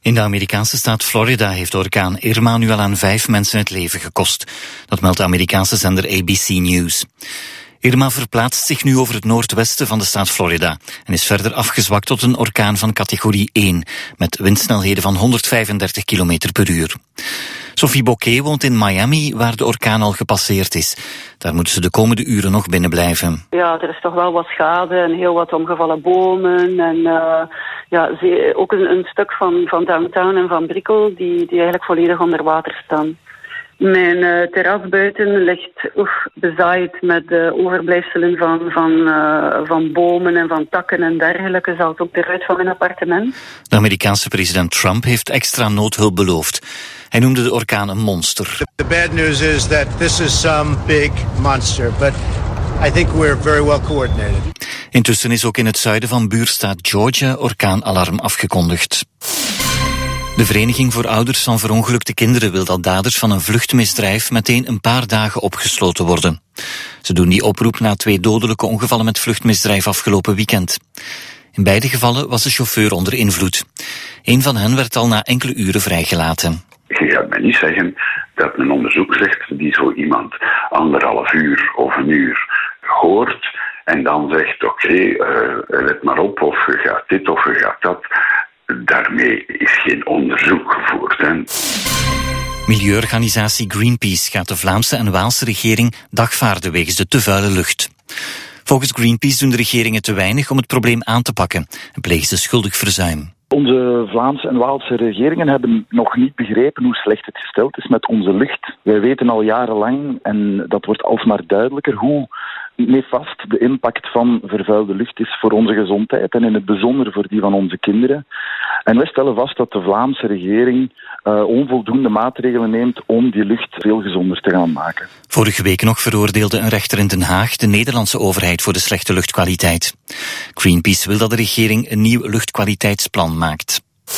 In de Amerikaanse staat Florida heeft de orkaan Irma nu al aan 5 mensen het leven gekost. Dat meldt de Amerikaanse zender ABC News. Irma verplaatst zich nu over het noordwesten van de staat Florida en is verder afgezwakt tot een orkaan van categorie 1, met windsnelheden van 135 km per uur. Sophie Bouquet woont in Miami, waar de orkaan al gepasseerd is. Daar moeten ze de komende uren nog binnen blijven. Ja, er is toch wel wat schade en heel wat omgevallen bomen. En ook een stuk van downtown en van Brickell die eigenlijk volledig onder water staan. Mijn terras buiten ligt bezaaid met overblijfselen van bomen en van takken en dergelijke, zelfs ook de ruit van mijn appartement. De Amerikaanse president Trump heeft extra noodhulp beloofd. Hij noemde de orkaan een monster. The bad news is that this is some big monster, but I think we're very well coordinated. Intussen is ook in het zuiden van buurstaat Georgia orkaanalarm afgekondigd. De Vereniging voor Ouders van Verongelukte Kinderen wil dat daders van een vluchtmisdrijf meteen een paar dagen opgesloten worden. Ze doen die oproep na 2 dodelijke ongevallen met vluchtmisdrijf afgelopen weekend. In beide gevallen was de chauffeur onder invloed. Een van hen werd al na enkele uren vrijgelaten. Je gaat mij niet zeggen dat een onderzoek zegt die zo iemand 1,5 uur of 1 uur hoort en dan zegt oké, let maar op of je gaat dit of je gaat dat. Daarmee is geen onderzoek gevoerd. Hè. Milieuorganisatie Greenpeace gaat de Vlaamse en Waalse regering dagvaarden wegens de te vuile lucht. Volgens Greenpeace doen de regeringen te weinig om het probleem aan te pakken en plegen ze schuldig verzuim. Onze Vlaamse en Waalse regeringen hebben nog niet begrepen hoe slecht het gesteld is met onze lucht. Wij weten al jarenlang, en dat wordt alsmaar duidelijker, hoe nefast de impact van vervuilde lucht is voor onze gezondheid en in het bijzonder voor die van onze kinderen. En wij stellen vast dat de Vlaamse regering onvoldoende maatregelen neemt om die lucht veel gezonder te gaan maken. Vorige week nog veroordeelde een rechter in Den Haag de Nederlandse overheid voor de slechte luchtkwaliteit. Greenpeace wil dat de regering een nieuw luchtkwaliteitsplan maakt.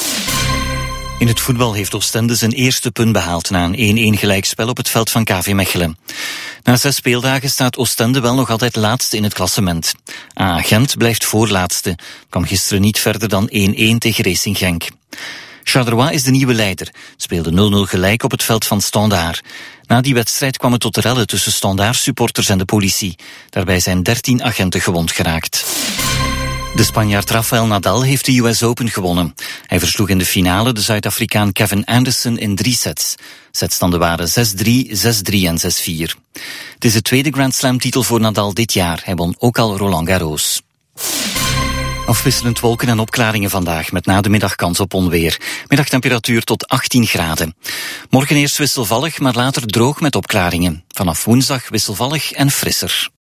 In het voetbal heeft Oostende zijn eerste punt behaald na een 1-1 gelijkspel op het veld van KV Mechelen. Na 6 speeldagen staat Oostende wel nog altijd laatste in het klassement. AA Gent blijft voorlaatste, kwam gisteren niet verder dan 1-1 tegen Racing Genk. Charleroi is de nieuwe leider, speelde 0-0 gelijk op het veld van Standaard. Na die wedstrijd kwam het tot rellen tussen Standaard-supporters en de politie. Daarbij zijn 13 agenten gewond geraakt. De Spanjaard Rafael Nadal heeft de US Open gewonnen. Hij versloeg in de finale de Zuid-Afrikaan Kevin Anderson in 3 sets. Setstanden waren 6-3, 6-3 en 6-4. Het is de tweede Grand Slam-titel voor Nadal dit jaar. Hij won ook al Roland Garros. Afwisselend wolken en opklaringen vandaag, met na de middag kans op onweer. Middagtemperatuur tot 18 graden. Morgen eerst wisselvallig, maar later droog met opklaringen. Vanaf woensdag wisselvallig en frisser.